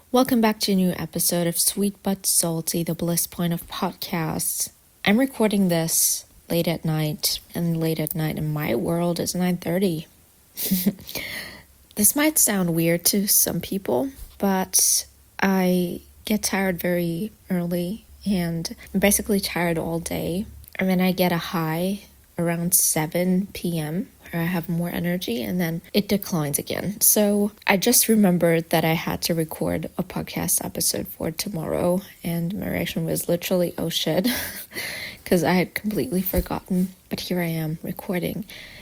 Welcome back to a new episode of Sweet But Salty, the bliss point of podcasts. I'm recording this late at night, and late at night in my world is 9:30. This might sound weird to some people, but I get tired very early, and I'm basically tired all day. And then I get a high around 7 p.m. where I have more energy, and then it declines again. So I just remembered that I had to record a podcast episode for tomorrow, and my reaction was literally, oh shit, because I had completely forgotten. But here I am recording,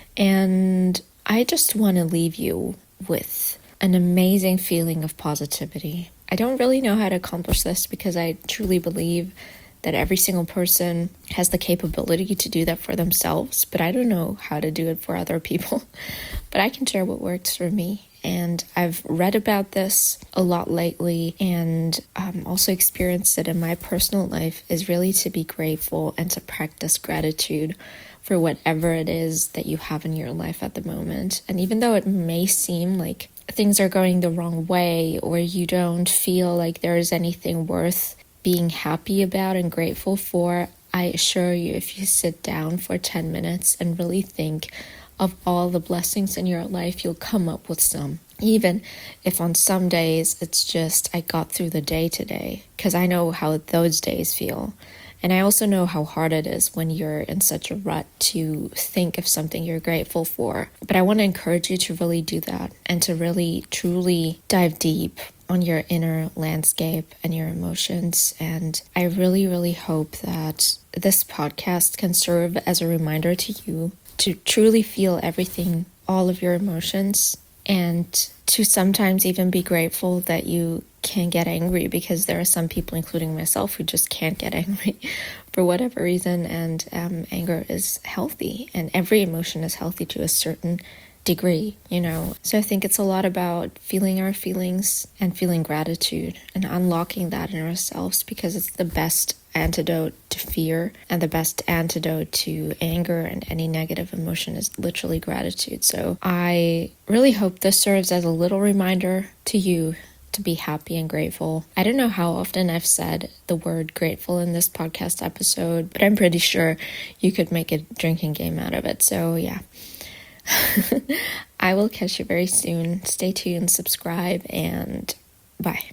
and I just want to leave you with an amazing feeling of positivity. I don't really know how to accomplish this because I truly believe that every single person has the capability to do that for themselves, but I don't know how to do it for other people. But I can share what works for me. And I've read about this a lot lately, and also experienced it in my personal life, is really to be grateful and to practice gratitude for whatever it is that you have in your life at the moment. And even though it may seem like things are going the wrong way, or you don't feel like there is anything worth being happy about and grateful for, I assure you, if you sit down for 10 minutes and really think of all the blessings in your life, you'll come up with some. Even if on some days it's just, I got through the day today, because I know how those days feel. And I also know how hard it is when you're in such a rut to think of something you're grateful for. But I want to encourage you to really do that and to really, truly dive deep on your inner landscape and your emotions. And I really, really hope that this podcast can serve as a reminder to you to truly feel everything, all of your emotions, and to sometimes even be grateful that you can get angry, because there are some people, including myself, who just can't get angry for whatever reason. And anger is healthy, and every emotion is healthy to a certain degree, So I think it's a lot about feeling our feelings and feeling gratitude and unlocking that in ourselves, because it's the best antidote to fear, and the best antidote to anger and any negative emotion is literally gratitude. So I really hope this serves as a little reminder to you to be happy and grateful. I don't know how often I've said the word grateful in this podcast episode, but I'm pretty sure you could make a drinking game out of it. So yeah. I will catch you very soon. Stay tuned, subscribe, and bye.